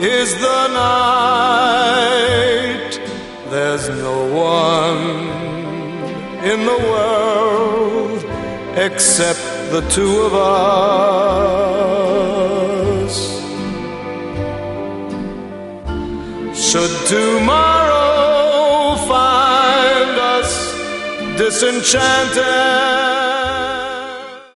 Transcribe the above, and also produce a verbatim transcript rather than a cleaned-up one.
is the night. There's no one in the world except the two of us. Should tomorrow find us disenchanted,